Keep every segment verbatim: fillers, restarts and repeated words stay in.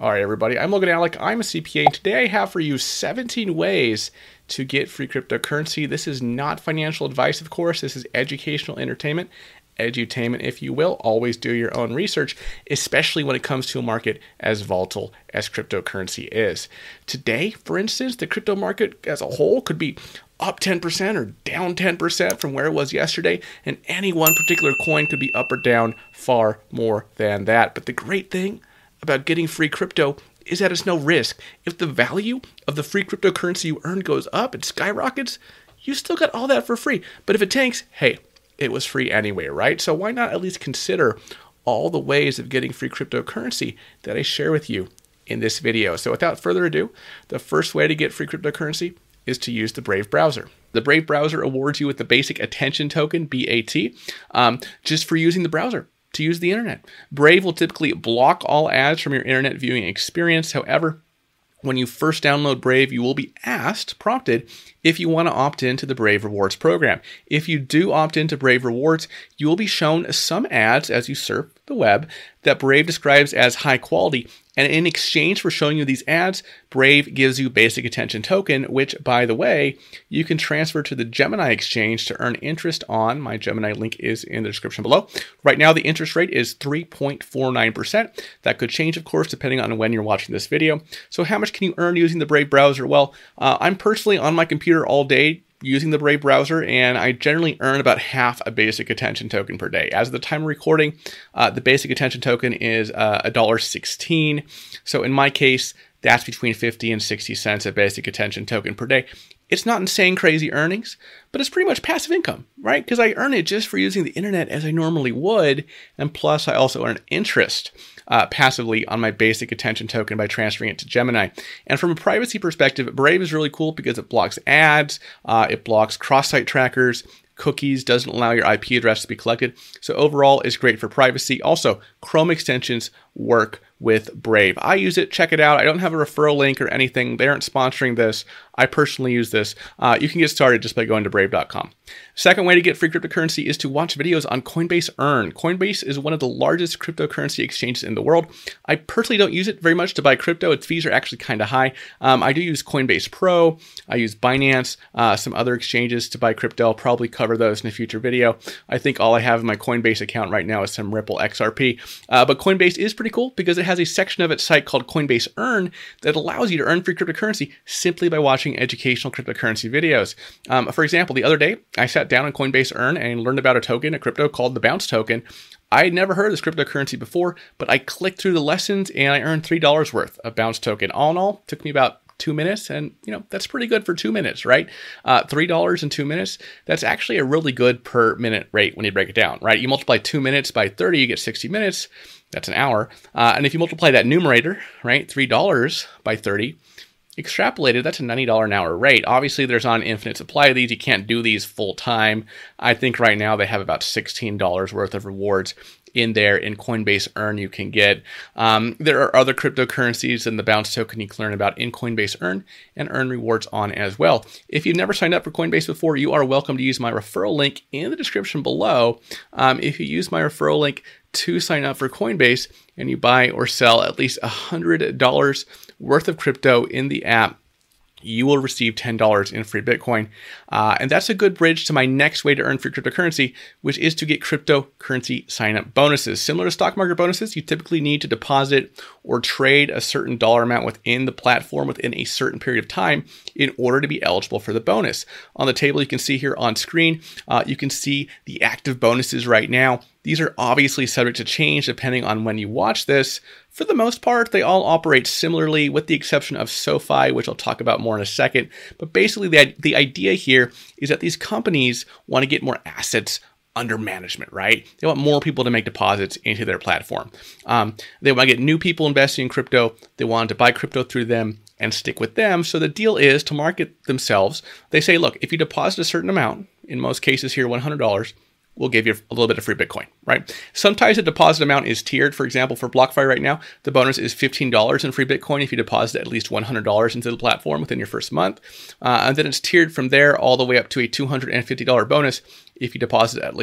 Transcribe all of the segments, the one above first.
All right, everybody, I'm Logan Alec. I'm a C P A, and today I have for you seventeen ways to get free cryptocurrency. This is not financial advice, of course. This is educational entertainment, edutainment, if you will. Always do your own research, especially when it comes to a market as volatile as cryptocurrency is. Today, for instance, the crypto market as a whole could be up ten percent or down ten percent from where it was yesterday, and any one particular coin could be up or down far more than that. But the great thing about getting free crypto is that it's no risk. If the value of the free cryptocurrency you earn goes up and skyrockets, you still got all that for free. But if it tanks, hey, it was free anyway, right? So why not at least consider all the ways of getting free cryptocurrency that I share with you in this video. So without further ado, the first way to get free cryptocurrency is to use the Brave browser. The Brave browser awards you with the basic attention token, B A T, um, just for using the browser to use the internet. Brave will typically block all ads from your internet viewing experience. However, when you first download Brave, you will be asked, prompted, if you want to opt into the Brave Rewards program. If you do opt into Brave Rewards, you will be shown some ads as you surf the web that Brave describes as high quality. And in exchange for showing you these ads, Brave gives you basic attention token, which, by the way, you can transfer to the Gemini exchange to earn interest on. My Gemini link is in the description below. Right now, the interest rate is three point four nine percent. That could change, of course, depending on when you're watching this video. So how much can you earn using the Brave browser? Well, uh, I'm personally on my computer all day using the Brave browser, and I generally earn about half a basic attention token per day. As of the time of recording, uh, the basic attention token is uh, one dollar sixteen. So in my case, that's between fifty and sixty cents a basic attention token per day. It's not insane crazy earnings, but it's pretty much passive income, right? Because I earn it just for using the internet as I normally would, and plus I also earn interest uh, passively on my basic attention token by transferring it to Gemini. And from a privacy perspective, Brave is really cool because it blocks ads, uh, it blocks cross-site trackers, cookies, doesn't allow your I P address to be collected. So overall, it's great for privacy. Also, Chrome extensions work with Brave. I use it. Check it out. I don't have a referral link or anything. They aren't sponsoring this. I personally use this. Uh, you can get started just by going to brave dot com. Second way to get free cryptocurrency is to watch videos on Coinbase Earn. Coinbase is one of the largest cryptocurrency exchanges in the world. I personally don't use it very much to buy crypto. Its fees are actually kind of high. Um, I do use Coinbase Pro. I use Binance, uh, some other exchanges to buy crypto. I'll probably cover those in a future video. I think all I have in my Coinbase account right now is some Ripple X R P. Uh, but Coinbase is pretty cool because it has a section of its site called Coinbase Earn that allows you to earn free cryptocurrency simply by watching educational cryptocurrency videos. Um, for example, the other day, I sat down on Coinbase Earn and learned about a token, a crypto called the Bounce token. I had never heard of this cryptocurrency before, but I clicked through the lessons and I earned three dollars worth of Bounce token. All in all, it took me about two minutes, and you know that's pretty good for two minutes, right? Uh, three dollars in two minutes. That's actually a really good per minute rate when you break it down, right? You multiply two minutes by thirty, you get sixty minutes. That's an hour. Uh, and if you multiply that numerator, right, three dollars by thirty, extrapolated, that's a ninety dollars an hour rate. Obviously, there's not an infinite supply of these. You can't do these full time. I think right now they have about sixteen dollars worth of rewards in there in Coinbase Earn you can get. Um, there are other cryptocurrencies and the Bounce token you can learn about in Coinbase Earn and earn rewards on as well. If you've never signed up for Coinbase before, you are welcome to use my referral link in the description below. Um, if you use my referral link to sign up for Coinbase and you buy or sell at least one hundred dollars worth of crypto in the app, you will receive ten dollars in free Bitcoin. Uh, and that's a good bridge to my next way to earn free cryptocurrency, which is to get cryptocurrency sign-up bonuses. Similar to stock market bonuses, you typically need to deposit or trade a certain dollar amount within the platform within a certain period of time in order to be eligible for the bonus. On the table you can see here on screen, uh, you can see the active bonuses right now. These are obviously subject to change depending on when you watch this. For the most part, they all operate similarly with the exception of SoFi, which I'll talk about more in a second. But basically the, the idea here is that these companies want to get more assets under management, right? They want more people to make deposits into their platform. Um, they want to get new people investing in crypto. They want to buy crypto through them and stick with them. So the deal is to market themselves. They say, look, if you deposit a certain amount, in most cases here one hundred dollars, we'll give you a little bit of free Bitcoin, right? Sometimes the deposit amount is tiered. For example, for BlockFi right now, the bonus is fifteen dollars in free Bitcoin if you deposit at least one hundred dollars into the platform within your first month. Uh, and then it's tiered from there all the way up to a two hundred fifty dollars bonus if you deposit at least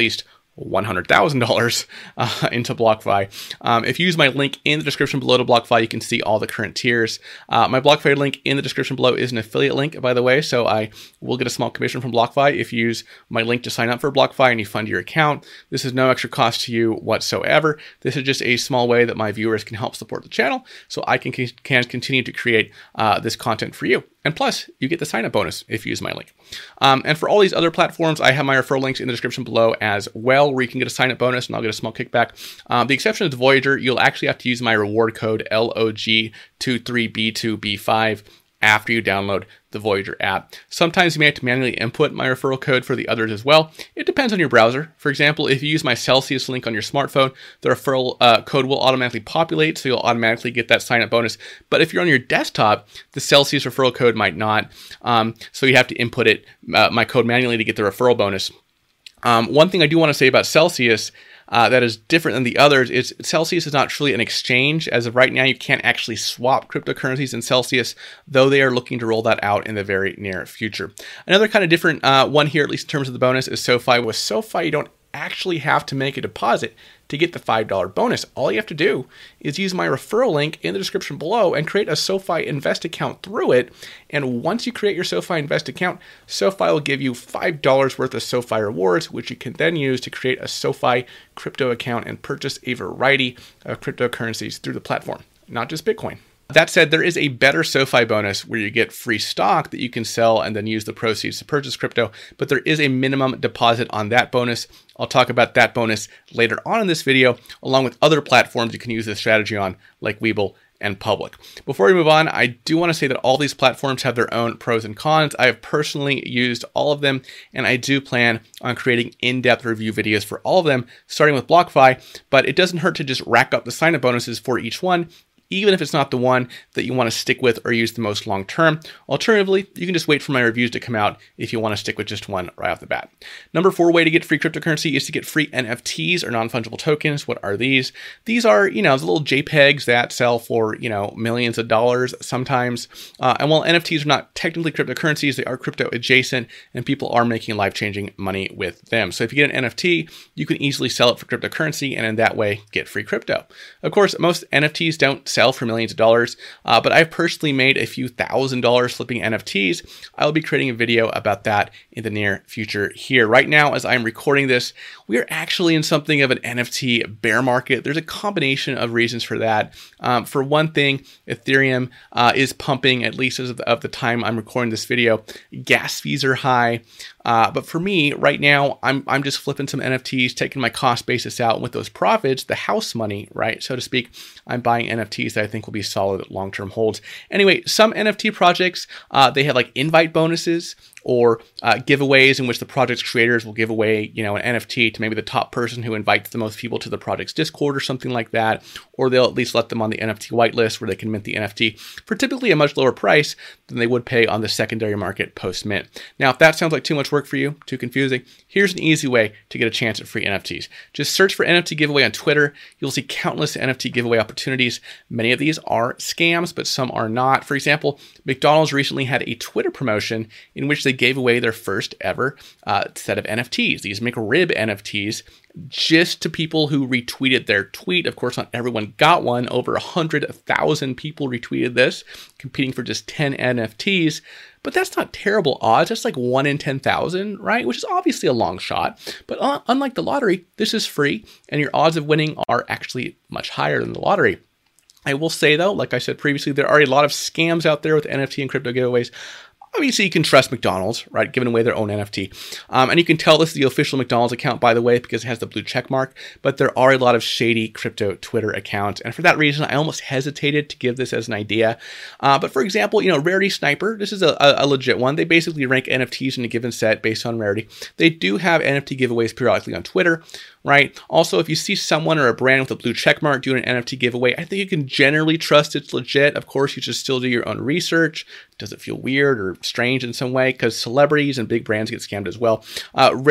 one hundred thousand dollars uh, into BlockFi. Um, if you use my link in the description below to BlockFi, you can see all the current tiers. Uh, my BlockFi link in the description below is an affiliate link, by the way, so I will get a small commission from BlockFi if you use my link to sign up for BlockFi and you fund your account. This is no extra cost to you whatsoever. This is just a small way that my viewers can help support the channel so I can, can continue to create uh, this content for you. And plus, you get the sign-up bonus if you use my link. Um, and for all these other platforms, I have my referral links in the description below as well, where you can get a sign-up bonus and I'll get a small kickback. Um, the exception is Voyager. You'll actually have to use my reward code L O G two three B two B five after you download the Voyager app. Sometimes you may have to manually input my referral code for the others as well. It depends on your browser. For example, if you use my Celsius link on your smartphone, the referral uh, code will automatically populate, so you'll automatically get that sign-up bonus. But if you're on your desktop, the Celsius referral code might not, um, so you have to input it, uh, my code manually to get the referral bonus. Um, one thing I do want to say about Celsius Uh, that is different than the others is Celsius is not truly an exchange. As of right now, you can't actually swap cryptocurrencies in Celsius, though they are looking to roll that out in the very near future. Another kind of different uh, one here, at least in terms of the bonus, is SoFi. With SoFi, you don't actually have to make a deposit to get the five dollar bonus. All you have to do is use my referral link in the description below and create a SoFi Invest account through it. And once you create your SoFi Invest account, SoFi will give you five dollars worth of SoFi rewards, which you can then use to create a SoFi crypto account and purchase a variety of cryptocurrencies through the platform, not just Bitcoin. That said, there is a better SoFi bonus where you get free stock that you can sell and then use the proceeds to purchase crypto, but there is a minimum deposit on that bonus. I'll talk about that bonus later on in this video, along with other platforms you can use this strategy on, like Webull and Public. Before we move on, I do want to say that all these platforms have their own pros and cons. I have personally used all of them, and I do plan on creating in-depth review videos for all of them, starting with BlockFi, but it doesn't hurt to just rack up the sign-up bonuses for each one, even if it's not the one that you want to stick with or use the most long term. Alternatively, you can just wait for my reviews to come out if you want to stick with just one right off the bat. Number four way to get free cryptocurrency is to get free N F Ts or non-fungible tokens. What are these? These are, you know, the little JPEGs that sell for, you know, millions of dollars sometimes. Uh, and while N F Ts are not technically cryptocurrencies, they are crypto adjacent and people are making life-changing money with them. So if you get an N F T, you can easily sell it for cryptocurrency and in that way get free crypto. Of course, most N F Ts don't sell for millions of dollars, uh, but I've personally made a few thousand dollars flipping N F Ts. I will be creating a video about that in the near future here. Right now, as I'm recording this, we are actually in something of an N F T bear market. There's a combination of reasons for that. Um, for one thing, Ethereum uh, is pumping, at least as of the, of the time I'm recording this video. Gas fees are high. Uh, but for me, right now, I'm I'm just flipping some N F Ts, taking my cost basis out, and with those profits, the house money, right, so to speak, I'm buying N F Ts that I think will be solid long-term holds. Anyway, some N F T projects, uh, they have like invite bonuses or uh, giveaways in which the project's creators will give away, you know, an N F T to maybe the top person who invites the most people to the project's Discord or something like that, or they'll at least let them on the N F T whitelist where they can mint the N F T for typically a much lower price than they would pay on the secondary market post-mint. Now, if that sounds like too much work for you, too confusing, here's an easy way to get a chance at free N F Ts. Just search for N F T giveaway on Twitter. You'll see countless N F T giveaway opportunities. Many of these are scams, but some are not. For example, McDonald's recently had a Twitter promotion in which they gave away their first ever uh, set of N F Ts, these McRib N F Ts, just to people who retweeted their tweet. Of course, not everyone got one. Over one hundred thousand people retweeted this, competing for just ten N F Ts. But that's not terrible odds. That's like one in ten thousand, right? Which is obviously a long shot. But uh, unlike the lottery, this is free, and your odds of winning are actually much higher than the lottery. I will say, though, like I said previously, there are a lot of scams out there with N F T and crypto giveaways. Obviously, you can trust McDonald's, right, giving away their own N F T. Um, and you can tell this is the official McDonald's account, by the way, because it has the blue check mark. But there are a lot of shady crypto Twitter accounts. And for that reason, I almost hesitated to give this as an idea. Uh, but for example, you know, Rarity Sniper, this is a, a, a legit one. They basically rank N F Ts in a given set based on rarity. They do have N F T giveaways periodically on Twitter, right? Also, if you see someone or a brand with a blue check mark doing an N F T giveaway, I think you can generally trust it's legit. Of course, you should still do your own research. Does it feel weird or strange in some way? Because celebrities and big brands get scammed as well. Uh, Rarity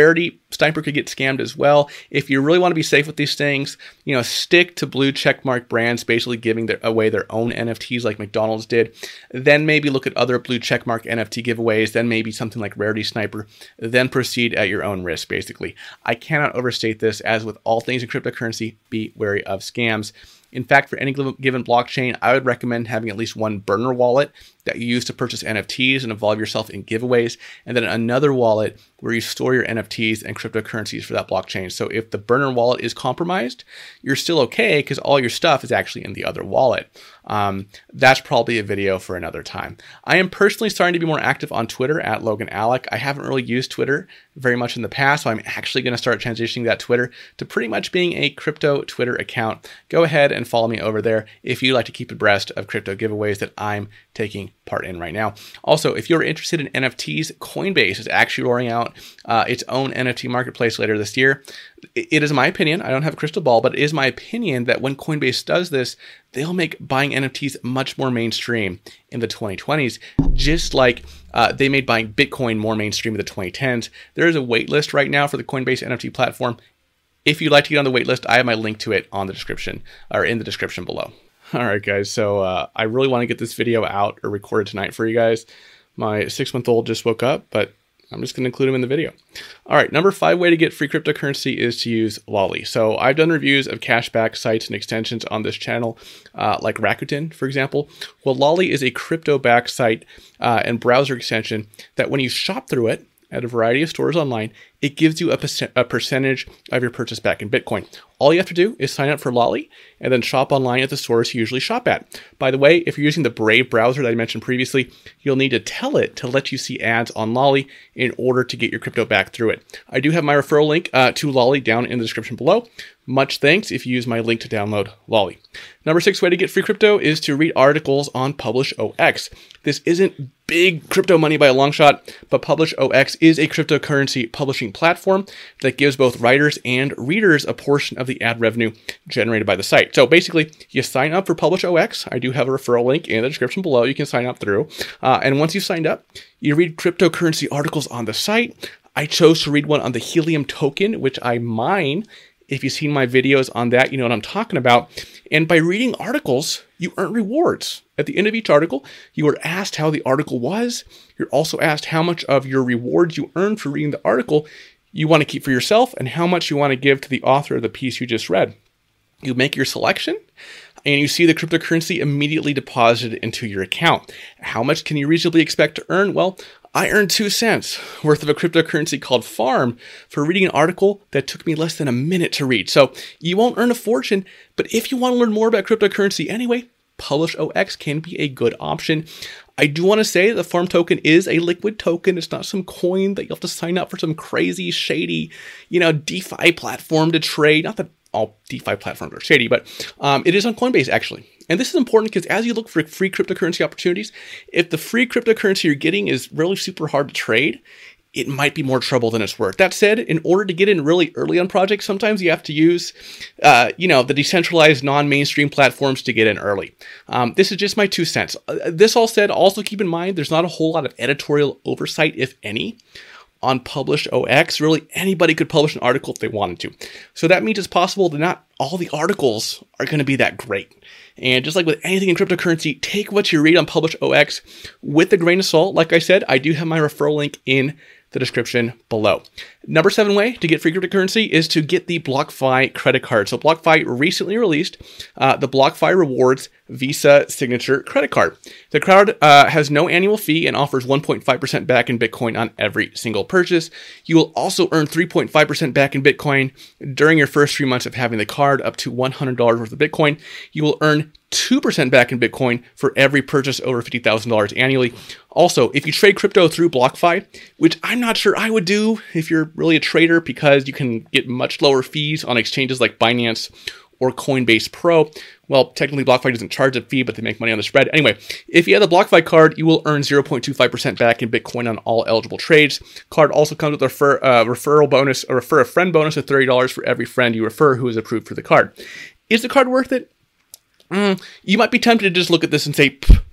Sniper could get scammed as well. If you really want to be safe with these things, you know, stick to blue checkmark brands, basically giving their, away their own N F Ts like McDonald's did. Then maybe look at other blue checkmark N F T giveaways. Then maybe something like Rarity Sniper. Then proceed at your own risk, basically. I cannot overstate this. As with all things in cryptocurrency, be wary of scams. In fact, for any given blockchain, I would recommend having at least one burner wallet that you use to purchase N F Ts and involve yourself in giveaways, and then another wallet where you store your N F Ts and cryptocurrencies for that blockchain. So if the burner wallet is compromised, you're still okay because all your stuff is actually in the other wallet. Um, that's probably a video for another time. I am personally starting to be more active on Twitter at Logan Alec. I haven't really used Twitter very much in the past, so I'm actually going to start transitioning that Twitter to pretty much being a crypto Twitter account. Go ahead and follow me over there if you'd like to keep abreast of crypto giveaways that I'm taking part in right now. Also, if you're interested in N F Ts, Coinbase is actually rolling out uh, its own N F T marketplace later this year. It is my opinion, I don't have a crystal ball, but it is my opinion that when Coinbase does this, they'll make buying N F Ts much more mainstream in the twenty twenties, just like uh, they made buying Bitcoin more mainstream in the twenty tens. There is a wait list right now for the Coinbase N F T platform. If you'd like to get on the wait list, I have my link to it on the description or in the description below. All right, guys. So uh, I really want to get this video out or recorded tonight for you guys. My six-month-old just woke up, but I'm just going to include him in the video. All right, number five way to get free cryptocurrency is to use Lolli. So I've done reviews of cashback sites and extensions on this channel, uh, like Rakuten, for example. Well, Lolli is a crypto-backed site uh, and browser extension that when you shop through it at a variety of stores online, it gives you a, percent, a percentage of your purchase back in Bitcoin. All you have to do is sign up for Lolli and then shop online at the stores you usually shop at. By the way, if you're using the Brave browser that I mentioned previously, you'll need to tell it to let you see ads on Lolli in order to get your crypto back through it. I do have my referral link uh, to Lolli down in the description below. Much thanks if you use my link to download Lolli. Number six way to get free crypto is to read articles on PublishOX. This isn't big crypto money by a long shot, but PublishOX is a cryptocurrency publishing platform that gives both writers and readers a portion of the ad revenue generated by the site. So basically, you sign up for PublishOX. I do have a referral link in the description below. You can sign up through. Uh, and once you've signed up, you read cryptocurrency articles on the site. I chose to read one on the Helium token, which I mine. If you've seen my videos on that, you know what I'm talking about. And by reading articles, you earn rewards. At the end of each article, you are asked how the article was. You're also asked how much of your rewards you earned for reading the article you want to keep for yourself and how much you want to give to the author of the piece you just read. You make your selection, and you see the cryptocurrency immediately deposited into your account. How much can you reasonably expect to earn? Well, I earned two cents worth of a cryptocurrency called Farm for reading an article that took me less than a minute to read. So you won't earn a fortune, but if you want to learn more about cryptocurrency anyway, PublishOX can be a good option. I do want to say that the Farm token is a liquid token. It's not some coin that you have to sign up for some crazy, shady, you know, DeFi platform to trade. Not that all DeFi platforms are shady, but um, it is on Coinbase, actually. And this is important because as you look for free cryptocurrency opportunities, if the free cryptocurrency you're getting is really super hard to trade, it might be more trouble than it's worth. That said, in order to get in really early on projects, sometimes you have to use, uh, you know, the decentralized non-mainstream platforms to get in early. Um, this is just my two cents. Uh, this all said, also keep in mind, there's not a whole lot of editorial oversight, if any, on PublishOX. Really, anybody could publish an article if they wanted to. So that means it's possible that not all the articles are going to be that great. And just like with anything in cryptocurrency, take what you read on PublishOX with a grain of salt. Like I said, I do have my referral link in the description below. Number seven way to get free cryptocurrency is to get the BlockFi credit card. So BlockFi recently released uh, the BlockFi Rewards Visa Signature credit card. The card uh, has no annual fee and offers one point five percent back in Bitcoin on every single purchase. You will also earn three point five percent back in Bitcoin during your first three months of having the card, up to one hundred dollars worth of Bitcoin. You will earn two percent back in Bitcoin for every purchase over fifty thousand dollars annually. Also, if you trade crypto through BlockFi, which I'm not sure I would do if you're really a trader because you can get much lower fees on exchanges like Binance or Coinbase Pro. Well, technically BlockFi doesn't charge a fee, but they make money on the spread. Anyway, if you have the BlockFi card, you will earn zero point two five percent back in Bitcoin on all eligible trades. Card also comes with a refer, uh, referral bonus, a refer a friend bonus of thirty dollars for every friend you refer who is approved for the card. Is the card worth it? Mm, you might be tempted to just look at this and say,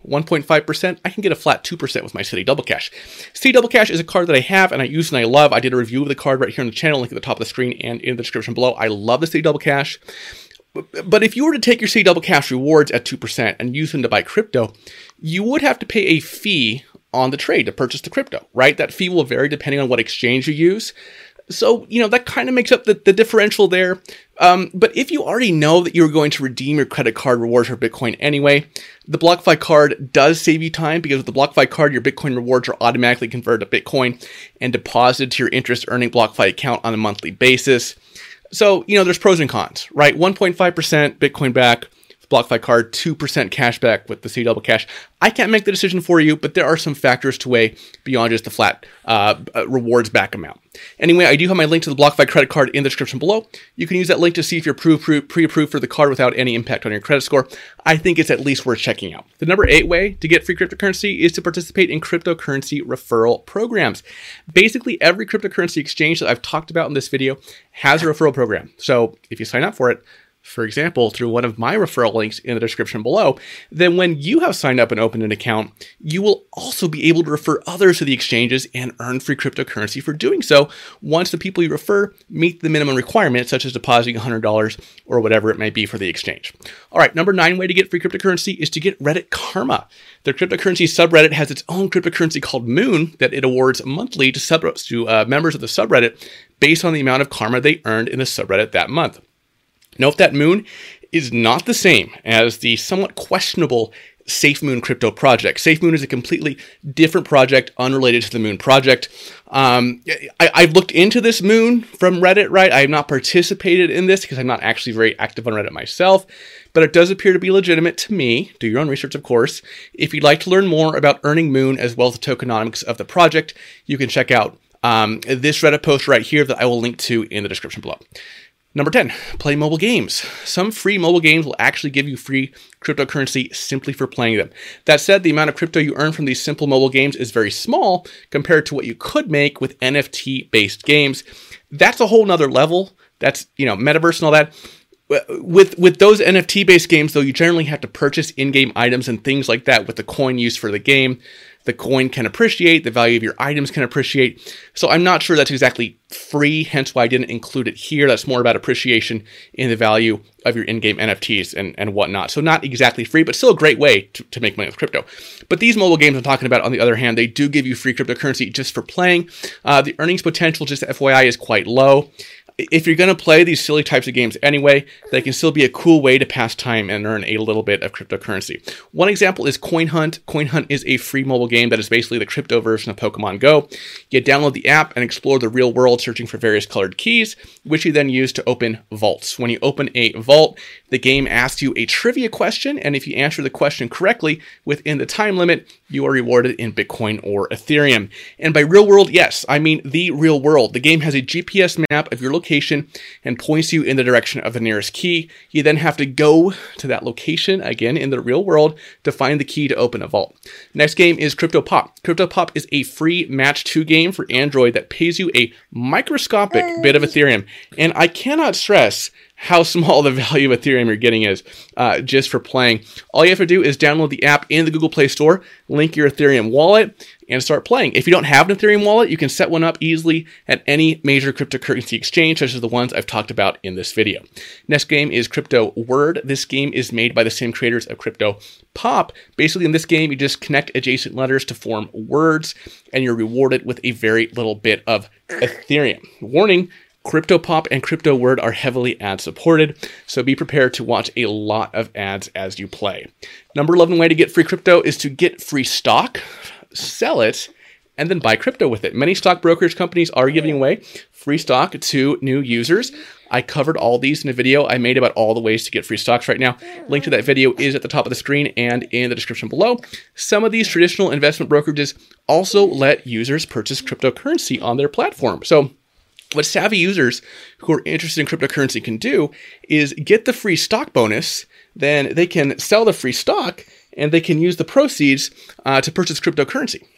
one point five percent, I can get a flat two percent with my Citi Double Cash. Citi Double Cash is a card that I have and I use and I love. I did a review of the card right here on the channel, link at the top of the screen and in the description below. I love the Citi Double Cash. But if you were to take your Citi Double Cash rewards at two percent and use them to buy crypto, you would have to pay a fee on the trade to purchase the crypto, right? That fee will vary depending on what exchange you use. So, you know, that kind of makes up the, the differential there. Um, but if you already know that you're going to redeem your credit card rewards for Bitcoin anyway, the BlockFi card does save you time because with the BlockFi card, your Bitcoin rewards are automatically converted to Bitcoin and deposited to your interest earning BlockFi account on a monthly basis. So, you know, there's pros and cons, right? one point five percent Bitcoin back, BlockFi card, two percent cash back with the Citi Double Cash. I can't make the decision for you, but there are some factors to weigh beyond just the flat uh, rewards back amount. Anyway, I do have my link to the BlockFi credit card in the description below. You can use that link to see if you're pre-approved for the card without any impact on your credit score. I think it's at least worth checking out. The number eight way to get free cryptocurrency is to participate in cryptocurrency referral programs. Basically, every cryptocurrency exchange that I've talked about in this video has a referral program. So if you sign up for it, for example, through one of my referral links in the description below, then when you have signed up and opened an account, you will also be able to refer others to the exchanges and earn free cryptocurrency for doing so once the people you refer meet the minimum requirements, such as depositing one hundred dollars or whatever it may be for the exchange. All right, number nine way to get free cryptocurrency is to get Reddit Karma. The cryptocurrency subreddit has its own cryptocurrency called Moon that it awards monthly to, sub- to uh, members of the subreddit based on the amount of karma they earned in the subreddit that month. Note that Moon is not the same as the somewhat questionable SafeMoon crypto project. SafeMoon is a completely different project unrelated to the Moon project. Um, I, I've looked into this Moon from Reddit, right? I have not participated in this because I'm not actually very active on Reddit myself, but it does appear to be legitimate to me. Do your own research, of course. If you'd like to learn more about earning Moon as well as the tokenomics of the project, you can check out um, this Reddit post right here that I will link to in the description below. Number ten, play mobile games. Some free mobile games will actually give you free cryptocurrency simply for playing them. That said, the amount of crypto you earn from these simple mobile games is very small compared to what you could make with N F T-based games. That's a whole nother level. That's, you know, metaverse and all that. With with those N F T-based games, though, you generally have to purchase in-game items and things like that with the coin used for the game. The coin can appreciate, the value of your items can appreciate. So I'm not sure that's exactly free, hence why I didn't include it here. That's more about appreciation in the value of your in-game N F Ts and, and whatnot. So not exactly free, but still a great way to, to make money with crypto. But these mobile games I'm talking about, on the other hand, they do give you free cryptocurrency just for playing. Uh, the earnings potential, just F Y I, is quite low. If you're going to play these silly types of games anyway, they can still be a cool way to pass time and earn a little bit of cryptocurrency. One example is Coin Hunt. Coin Hunt is a free mobile game that is basically the crypto version of Pokemon Go. You download the app and explore the real world searching for various colored keys, which you then use to open vaults. When you open a vault, the game asks you a trivia question, and if you answer the question correctly within the time limit, you are rewarded in Bitcoin or Ethereum. And by real world, yes, I mean the real world. The game has a G P S map of your location and points you in the direction of the nearest key. You then have to go to that location, again in the real world, to find the key to open a vault. Next game is CryptoPop. CryptoPop is a free match two game for Android that pays you a microscopic bit of Ethereum. And I cannot stress how small the value of Ethereum you're getting is uh, just for playing. All you have to do is download the app in the Google Play Store, link your Ethereum wallet, and start playing. If you don't have an Ethereum wallet, you can set one up easily at any major cryptocurrency exchange, such as the ones I've talked about in this video. Next game is Crypto Word. This game is made by the same creators of Crypto Pop. Basically, in this game, you just connect adjacent letters to form words, and you're rewarded with a very little bit of Ethereum. Warning, CryptoPop and Crypto Word are heavily ad supported, so be prepared to watch a lot of ads as you play. Number eleven way to get free crypto is to get free stock, sell it, and then buy crypto with it. Many stock brokerage companies are giving away free stock to new users. I covered all these in a video I made about all the ways to get free stocks right now. Link to that video is at the top of the screen and in the description below. Some of these traditional investment brokerages also let users purchase cryptocurrency on their platform. So what savvy users who are interested in cryptocurrency can do is get the free stock bonus, then they can sell the free stock, and they can use the proceeds uh, to purchase cryptocurrency.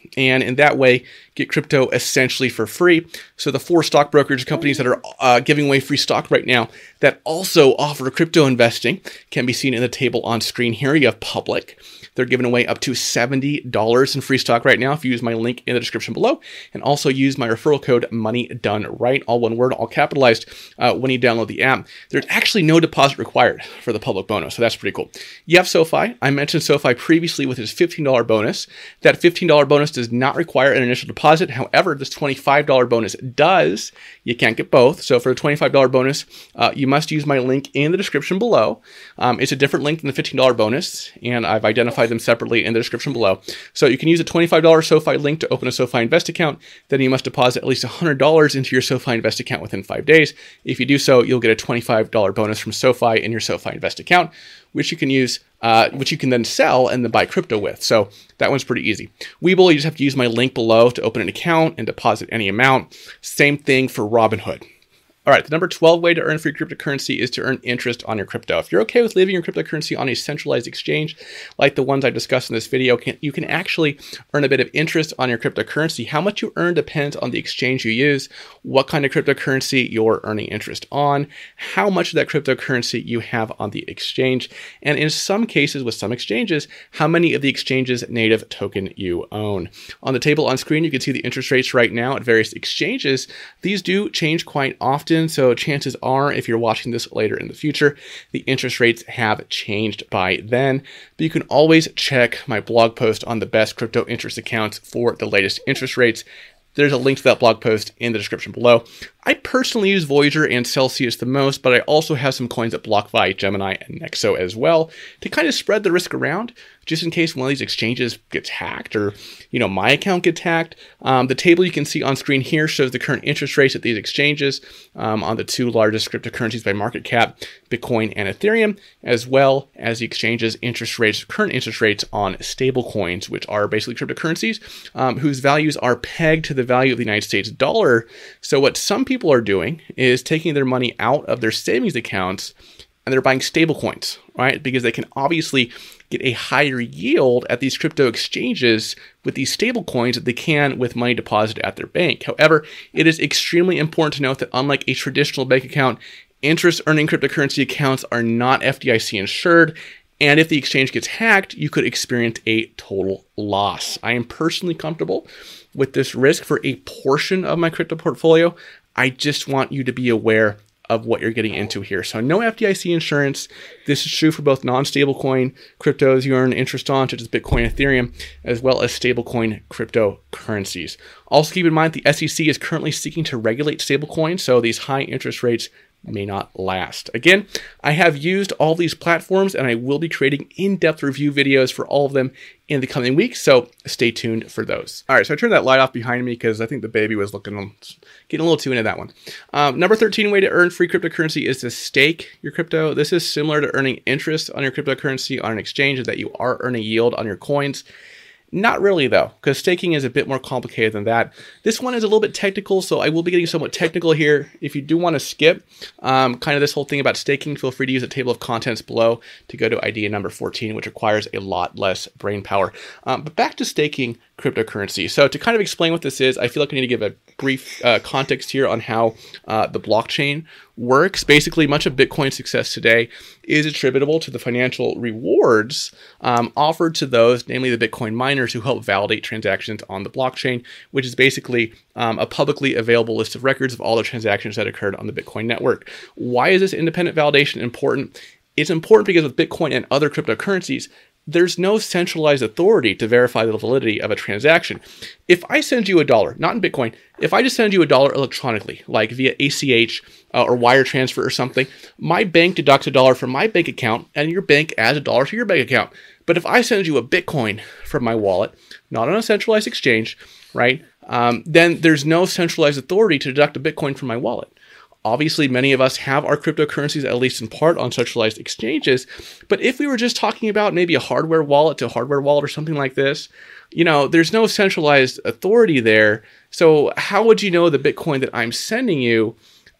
and in that way, get crypto essentially for free. So the four stock brokerage companies that are uh, giving away free stock right now that also offer crypto investing can be seen in the table on screen here. You have Public. They're giving away up to seventy dollars in free stock right now if you use my link in the description below, and also use my referral code MONEYDONERIGHT, all one word, all capitalized, uh, when you download the app. There's actually no deposit required for the Public bonus, so that's pretty cool. You have SoFi. I mentioned SoFi previously with his fifteen dollars bonus. That fifteen dollars bonus does not require an initial deposit. However, this twenty-five dollars bonus does. You can't get both. So for the twenty-five dollars bonus, uh, you must use my link in the description below. Um, it's a different link than the fifteen dollars bonus, and I've identified them separately in the description below. So you can use a twenty-five dollars SoFi link to open a SoFi Invest account. Then you must deposit at least one hundred dollars into your SoFi Invest account within five days. If you do so, you'll get a twenty-five dollars bonus from SoFi in your SoFi Invest account, which you can use, uh, which you can then sell and then buy crypto with. So that one's pretty easy. Webull, you just have to use my link below to open an account and deposit any amount. Same thing for Robinhood. All right, the number twelve way to earn free cryptocurrency is to earn interest on your crypto. If you're okay with leaving your cryptocurrency on a centralized exchange, like the ones I discussed in this video, can, you can actually earn a bit of interest on your cryptocurrency. How much you earn depends on the exchange you use, what kind of cryptocurrency you're earning interest on, how much of that cryptocurrency you have on the exchange, and in some cases with some exchanges, how many of the exchange's native token you own. On the table on screen, you can see the interest rates right now at various exchanges. These do change quite often. So chances are, if you're watching this later in the future, the interest rates have changed by then. But you can always check my blog post on the best crypto interest accounts for the latest interest rates. There's a link to that blog post in the description below. I personally use Voyager and Celsius the most, but I also have some coins at BlockFi, Gemini, and Nexo as well to kind of spread the risk around, just in case one of these exchanges gets hacked or, you know, my account gets hacked. Um, the table you can see on screen here shows the current interest rates at these exchanges um, on the two largest cryptocurrencies by market cap, Bitcoin and Ethereum, as well as the exchange's interest rates, current interest rates on stablecoins, which are basically cryptocurrencies um, whose values are pegged to the value of the United States dollar. So what some people are doing is taking their money out of their savings accounts and they're buying stable coins, right? Because they can obviously get a higher yield at these crypto exchanges with these stable coins that they can with money deposited at their bank. However, it is extremely important to note that unlike a traditional bank account, interest earning cryptocurrency accounts are not F D I C insured. And if the exchange gets hacked, you could experience a total loss. I am personally comfortable with this risk for a portion of my crypto portfolio. I just want you to be aware of what you're getting into here. So no F D I C insurance. This is true for both non-stablecoin cryptos you earn interest on, such as Bitcoin, Ethereum, as well as stablecoin cryptocurrencies. Also keep in mind the S E C is currently seeking to regulate stablecoins, so these high interest rates may not last. Again, I have used all these platforms and I will be creating in-depth review videos for all of them in the coming weeks, so stay tuned for those. All right, so I turned that light off behind me because I think the baby was looking, getting a little too into that one. Um, number thirteen way to earn free cryptocurrency is to stake your crypto. This is similar to earning interest on your cryptocurrency on an exchange, that you are earning yield on your coins. Not really though, because staking is a bit more complicated than that. This one is a little bit technical, so I will be getting somewhat technical here. If you do want to skip um, kind of this whole thing about staking, feel free to use the table of contents below to go to idea number fourteen, which requires a lot less brain power. Um, but back to staking cryptocurrency. So to kind of explain what this is, I feel like I need to give a brief uh, context here on how uh, the blockchain works. Basically, much of Bitcoin's success today is attributable to the financial rewards um, offered to those, namely the Bitcoin miners, who help validate transactions on the blockchain, which is basically um, a publicly available list of records of all the transactions that occurred on the Bitcoin network. Why is this independent validation important? It's important because with Bitcoin and other cryptocurrencies, there's no centralized authority to verify the validity of a transaction. If I send you a dollar, not in Bitcoin, if I just send you a dollar electronically, like via A C H uh, or wire transfer or something, my bank deducts a dollar from my bank account and your bank adds a dollar to your bank account. But if I send you a Bitcoin from my wallet, not on a centralized exchange, right, um, then there's no centralized authority to deduct a Bitcoin from my wallet. Obviously, many of us have our cryptocurrencies, at least in part, on centralized exchanges. But if we were just talking about maybe a hardware wallet to hardware wallet or something like this, you know, there's no centralized authority there. So how would you know the Bitcoin that I'm sending you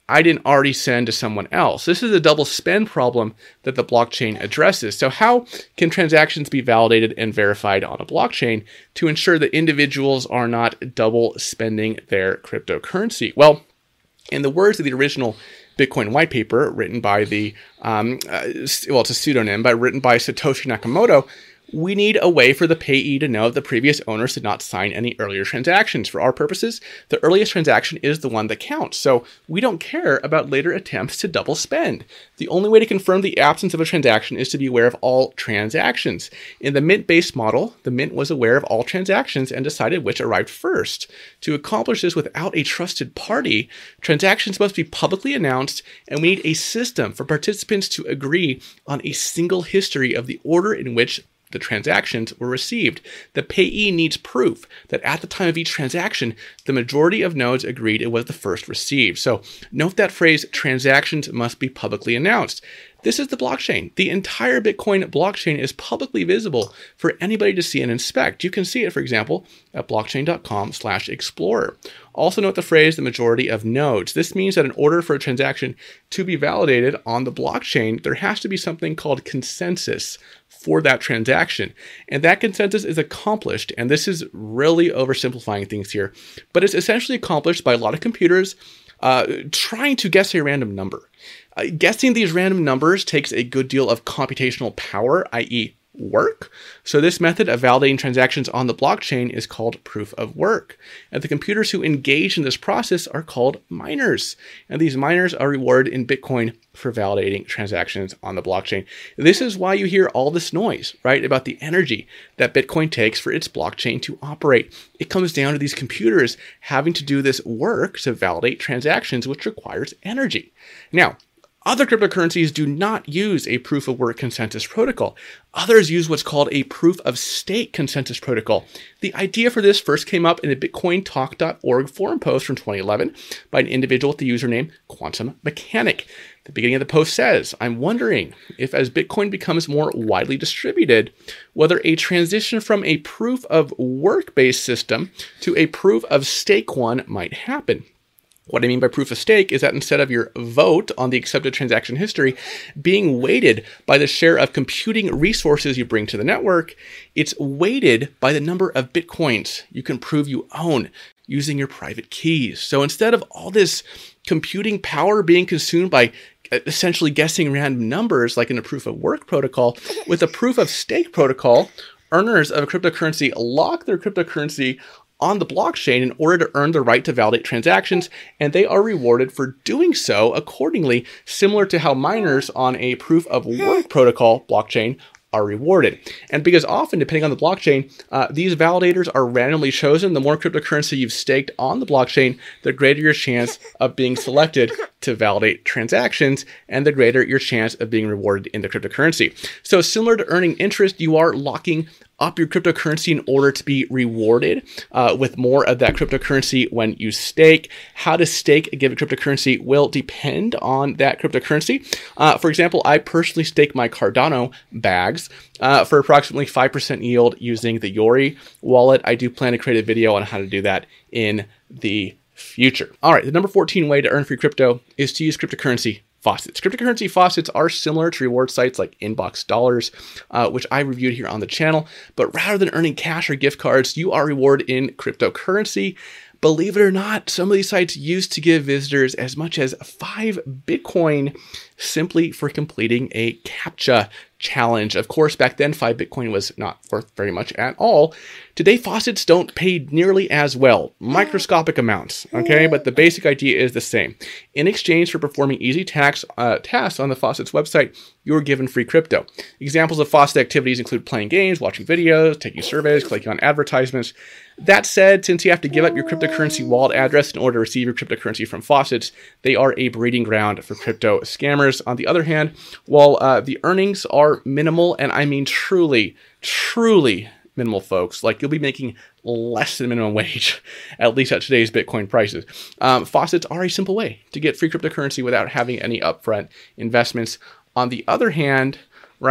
I didn't already send to someone else. This is a double spend problem that the blockchain addresses. So how can transactions be validated and verified on a blockchain to ensure that individuals are not double spending their cryptocurrency? Well, in the words of the original Bitcoin white paper written by the, um, uh, well, it's a pseudonym, but written by Satoshi Nakamoto, we need a way for the payee to know that the previous owners did not sign any earlier transactions. For our purposes, the earliest transaction is the one that counts. So we don't care about later attempts to double spend. The only way to confirm the absence of a transaction is to be aware of all transactions. In the Mint-based model, the Mint was aware of all transactions and decided which arrived first. To accomplish this without a trusted party, transactions must be publicly announced, and we need a system for participants to agree on a single history of the order in which the transactions were received. The payee needs proof that at the time of each transaction, the majority of nodes agreed it was the first received. So note that phrase, transactions must be publicly announced. This is the blockchain. The entire Bitcoin blockchain is publicly visible for anybody to see and inspect. You can see it, for example, at blockchain.com slash explorer. Also note the phrase, the majority of nodes. This means that in order for a transaction to be validated on the blockchain, there has to be something called consensus for that transaction. And that consensus is accomplished, and this is really oversimplifying things here, but it's essentially accomplished by a lot of computers uh, trying to guess a random number. Uh, guessing these random numbers takes a good deal of computational power, that is work. So this method of validating transactions on the blockchain is called proof of work. And the computers who engage in this process are called miners. And these miners are rewarded in Bitcoin for validating transactions on the blockchain. This is why you hear all this noise, right, about the energy that Bitcoin takes for its blockchain to operate. It comes down to these computers having to do this work to validate transactions, which requires energy. Now, other cryptocurrencies do not use a proof of work consensus protocol. Others use what's called a proof of stake consensus protocol. The idea for this first came up in a bitcoin talk dot org forum post from twenty eleven by an individual with the username Quantum Mechanic. The beginning of the post says, I'm wondering if as Bitcoin becomes more widely distributed, whether a transition from a proof of work-based system to a proof of stake one might happen. What I mean by proof of stake is that instead of your vote on the accepted transaction history being weighted by the share of computing resources you bring to the network, it's weighted by the number of Bitcoins you can prove you own using your private keys. So instead of all this computing power being consumed by essentially guessing random numbers like in a proof of work protocol, with a proof of stake protocol, earners of a cryptocurrency lock their cryptocurrency on the blockchain in order to earn the right to validate transactions, and they are rewarded for doing so accordingly, similar to how miners on a proof of work protocol blockchain are rewarded. And because often, depending on the blockchain, uh, these validators are randomly chosen. The more cryptocurrency you've staked on the blockchain, the greater your chance of being selected to validate transactions, and the greater your chance of being rewarded in the cryptocurrency. So similar to earning interest, you are locking up your cryptocurrency in order to be rewarded uh, with more of that cryptocurrency when you stake. How to stake a given cryptocurrency will depend on that cryptocurrency. Uh, for example, I personally stake my Cardano bags uh, for approximately five percent yield using the Yori wallet. I do plan to create a video on how to do that in the future. All right, the number fourteen way to earn free crypto is to use cryptocurrency faucets. Cryptocurrency faucets are similar to reward sites like Inbox Dollars, uh, which I reviewed here on the channel. But rather than earning cash or gift cards, you are rewarded in cryptocurrency. Believe it or not, some of these sites used to give visitors as much as five Bitcoin simply for completing a CAPTCHA challenge. Of course, back then, five Bitcoin was not worth very much at all. Today, faucets don't pay nearly as well, microscopic amounts, okay? But the basic idea is the same. In exchange for performing easy tax, uh, tasks on the faucet's website, you're given free crypto. Examples of faucet activities include playing games, watching videos, taking surveys, clicking on advertisements. That said, since you have to give up your cryptocurrency wallet address in order to receive your cryptocurrency from faucets, they are a breeding ground for crypto scammers. On the other hand, while uh, the earnings are minimal, and I mean truly, truly minimal, folks, like you'll be making less than minimum wage, at least at today's Bitcoin prices, um, faucets are a simple way to get free cryptocurrency without having any upfront investments. On the other hand, right,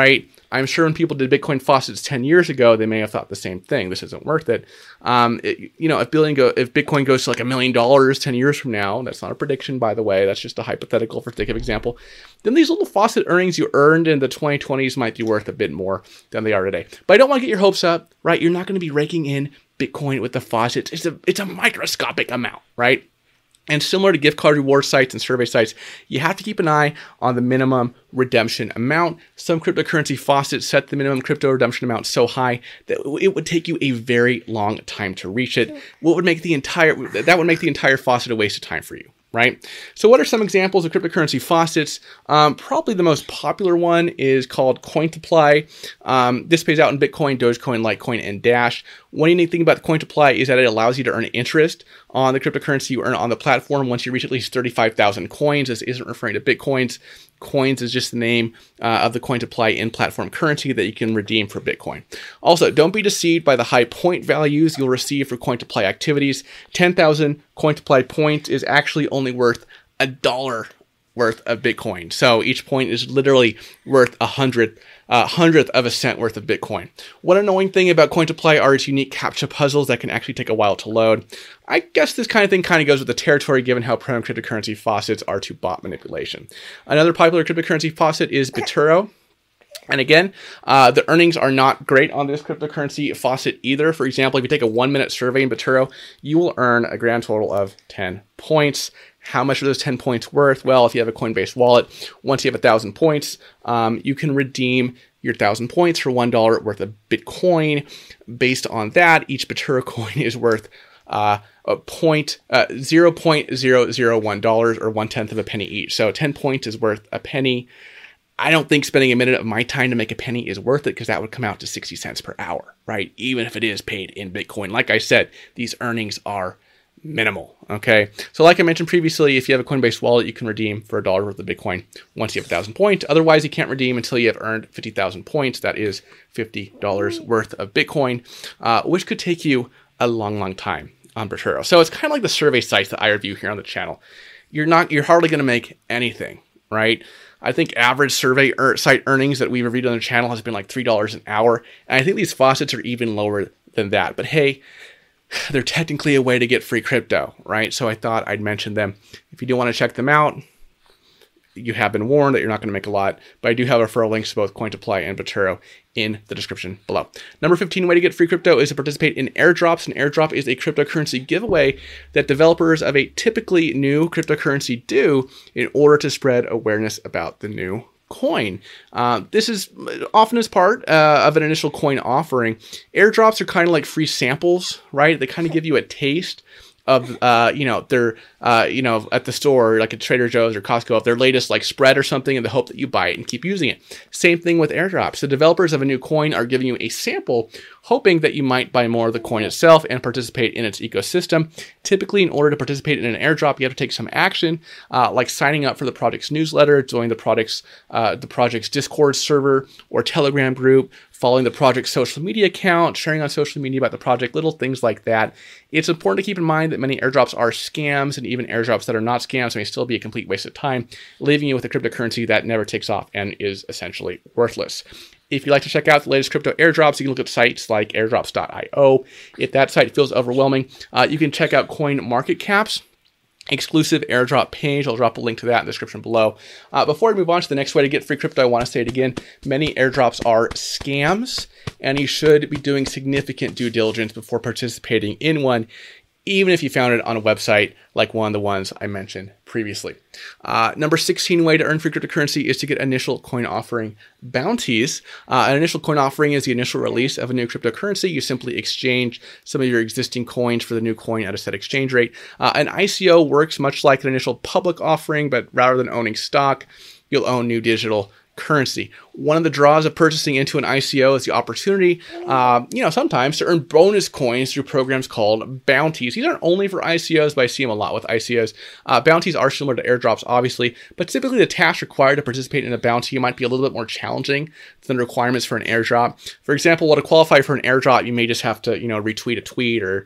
I'm sure when people did Bitcoin faucets ten years ago, they may have thought the same thing. This isn't worth it. Um, it you know, if billion go, if Bitcoin goes to like a million dollars ten years from now, that's not a prediction, by the way. That's just a hypothetical for sake of example. Then these little faucet earnings you earned in the twenty twenties might be worth a bit more than they are today. But I don't want to get your hopes up, right? You're not going to be raking in Bitcoin with the faucets. It's a it's a microscopic amount, right? And similar to gift card reward sites and survey sites, you have to keep an eye on the minimum redemption amount. Some cryptocurrency faucets set the minimum crypto redemption amount so high that it would take you a very long time to reach it. What would make the entire that would make the entire faucet a waste of time for you, right? So what are some examples of cryptocurrency faucets? Um, probably the most popular one is called Cointoply. Um, this pays out in Bitcoin, Dogecoin, Litecoin, and Dash. One unique thing about Cointoply is that it allows you to earn interest on the cryptocurrency you earn on the platform once you reach at least thirty-five thousand coins. This isn't referring to Bitcoins. Coins is just the name uh, of the Cointoply in-platform currency that you can redeem for Bitcoin. Also, don't be deceived by the high point values you'll receive for Cointoply activities. ten thousand Cointoply points is actually only worth a dollar worth of Bitcoin. So each point is literally worth a hundred, uh, hundredth of a cent worth of Bitcoin. One annoying thing about Cointoply are its unique CAPTCHA puzzles that can actually take a while to load. I guess this kind of thing kind of goes with the territory given how prone cryptocurrency faucets are to bot manipulation. Another popular cryptocurrency faucet is Bituro. And again, uh, the earnings are not great on this cryptocurrency faucet either. For example, if you take a one-minute survey in Bituro, you will earn a grand total of ten points. How much are those ten points worth? Well, if you have a Coinbase wallet, once you have one thousand points, um, you can redeem your one thousand points for one dollar worth of Bitcoin. Based on that, each Bituro coin is worth uh, a point, uh, zero point zero zero one dollars or one-tenth of a penny each. So ten points is worth a penny. I don't think spending a minute of my time to make a penny is worth it because that would come out to sixty cents per hour, right? Even if it is paid in Bitcoin. Like I said, these earnings are minimal, okay? So like I mentioned previously, if you have a Coinbase wallet, you can redeem for a dollar worth of Bitcoin once you have one thousand points. Otherwise, you can't redeem until you have earned fifty thousand points. That is fifty dollars worth of Bitcoin, uh, which could take you a long, long time on Bituro. So it's kind of like the survey sites that I review here on the channel. You're not, you're hardly going to make anything, right? I think average survey er- site earnings that we reviewed on the channel has been like three dollars an hour. And I think these faucets are even lower than that. But hey, they're technically a way to get free crypto, right? So I thought I'd mention them. If you do want to check them out, you have been warned that you're not going to make a lot, but I do have referral links to both Cointoply and Bituro in the description below. Number fifteen way to get free crypto is to participate in airdrops. An airdrop is a cryptocurrency giveaway that developers of a typically new cryptocurrency do in order to spread awareness about the new coin. Uh, this is often as part uh, of an initial coin offering. Airdrops are kind of like free samples, right? They kind of give you a taste of, uh, you know, their, uh, you know, at the store, like at Trader Joe's or Costco, of their latest like spread or something in the hope that you buy it and keep using it. Same thing with airdrops. The developers of a new coin are giving you a sample, hoping that you might buy more of the coin itself and participate in its ecosystem. Typically, in order to participate in an airdrop, you have to take some action, uh, like signing up for the project's newsletter, joining the project's, uh, the project's Discord server or Telegram group, following the project's social media account, sharing on social media about the project, little things like that. It's important to keep in mind that many airdrops are scams, and even airdrops that are not scams may still be a complete waste of time, leaving you with a cryptocurrency that never takes off and is essentially worthless. If you'd like to check out the latest crypto airdrops, you can look at sites like airdrops dot io. If that site feels overwhelming, uh, you can check out CoinMarketCap's exclusive airdrop page. I'll drop a link to that in the description below. Uh, before we move on to the next way to get free crypto, I want to say it again. Many airdrops are scams, and you should be doing significant due diligence before participating in one, even if you found it on a website like one of the ones I mentioned previously. Uh, number sixteen way to earn free cryptocurrency is to get initial coin offering bounties. Uh, an initial coin offering is the initial release of a new cryptocurrency. You simply exchange some of your existing coins for the new coin at a set exchange rate. Uh, an I C O works much like an initial public offering, but rather than owning stock, you'll own new digital currency. One of the draws of purchasing into an I C O is the opportunity, uh, you know, sometimes to earn bonus coins through programs called bounties. These aren't only for I C Os, but I see them a lot with I C Os. Uh, bounties are similar to airdrops, obviously, but typically the tasks required to participate in a bounty might be a little bit more challenging than the requirements for an airdrop. For example, well, to qualify for an airdrop, you may just have to, you know, retweet a tweet or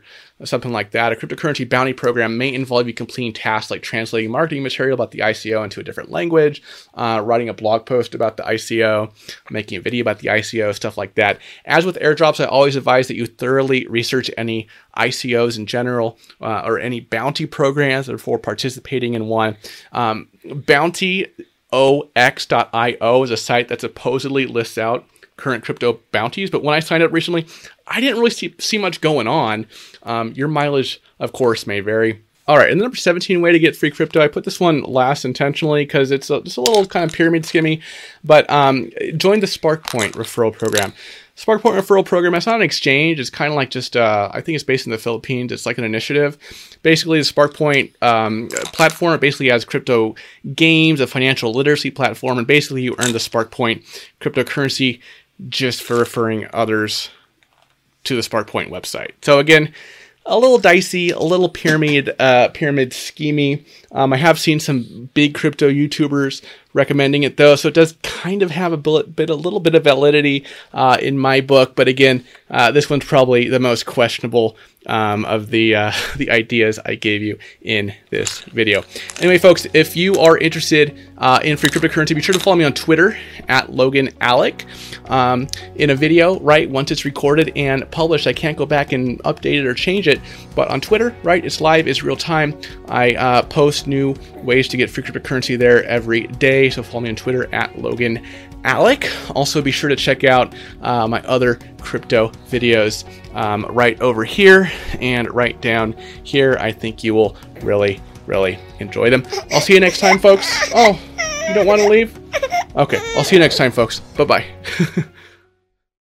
something like that. A cryptocurrency bounty program may involve you completing tasks like translating marketing material about the I C O into a different language, uh, writing a blog post about the I C O, making a video about the I C O, stuff like that. As with airdrops, I always advise that you thoroughly research any I C Os in general, uh, or any bounty programs before participating in one. Um, bounty O X dot I O is a site that supposedly lists out current crypto bounties, but when I signed up recently, I didn't really see, see much going on. Um, your mileage, of course, may vary. All right, and the number seventeen way to get free crypto, I put this one last intentionally because it's a, just a little kind of pyramid schemmy, but um, join the SparkPoint referral program. SparkPoint referral program, it's not an exchange. It's kind of like just, uh, I think it's based in the Philippines. It's like an initiative. Basically, the SparkPoint um, platform, it basically has crypto games, a financial literacy platform, and basically you earn the SparkPoint cryptocurrency just for referring others to the SparkPoint website. So again, a little dicey, a little pyramid, uh, pyramid schemey. Um, I have seen some big crypto YouTubers recommending it though, so it does kind of have a bit, bit a little bit of validity uh, in my book. But again, uh, this one's probably the most questionable um, of the uh, the ideas I gave you in this video. Anyway, folks, if you are interested uh, in free cryptocurrency, be sure to follow me on Twitter at Logan Alec. Um, in a video, right, once it's recorded and published, I can't go back and update it or change it. But on Twitter, right, it's live, it's real time. I uh, post new ways to get free cryptocurrency there every day. So follow me on Twitter at Logan Alec. Also, be sure to check out uh, my other crypto videos um, right over here and right down here. I think you will really, really enjoy them. I'll see you next time, folks. Oh, you don't want to leave? Okay, I'll see you next time, folks. Bye-bye.